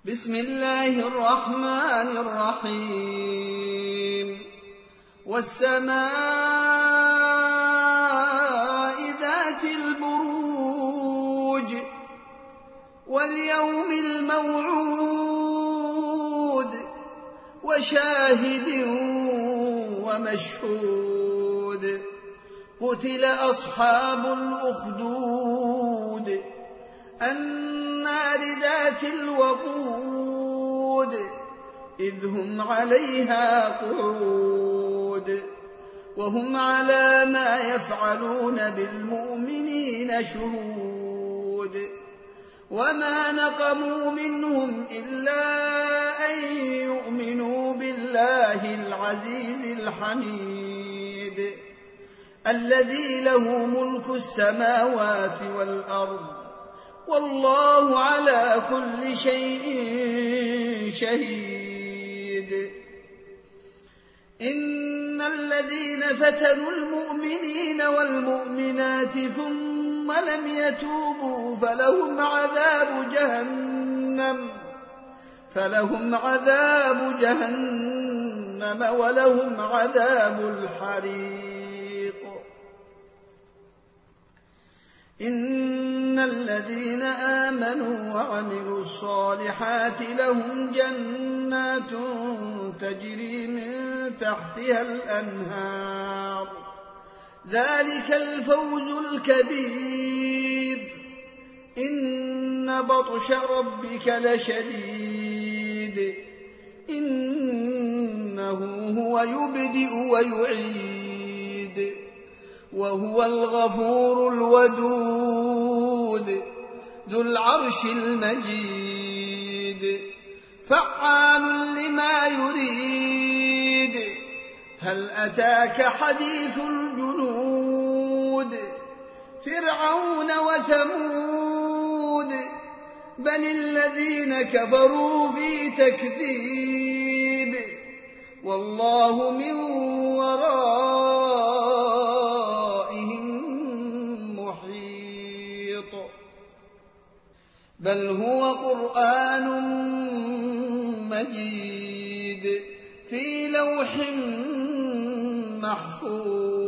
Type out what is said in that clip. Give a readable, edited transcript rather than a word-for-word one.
بسم الله الرحمن الرحيم والسماء ذات البروج واليوم الموعود وشاهد ومشهود قتل أصحاب الأخدود النار ذات الوقود إذ هم عليها قعود وهم على ما يفعلون بالمؤمنين شهود وما نقموا منهم إلا أن يؤمنوا بالله العزيز الحميد الذي له ملك السماوات والأرض والله على كل شيء شهيد إن الذين فتنوا المؤمنين والمؤمنات ثم لم يتوبوا فلهم عذاب جهنم ولهم عذاب الحريق إن الذين آمنوا وعملوا الصالحات لهم جنات تجري من تحتها الأنهار ذلك الفوز الكبير إن بطش ربك لشديد إنه هو يبدئ ويعيد وهو الغفور الودود ذو العرش المجيد فعال لما يريد هل أتاك حديث الجنود فرعون وثمود بل الذين كفروا في تكذيب والله من ورائهم محيط بل هو قرآن مجيد في لوح محفوظ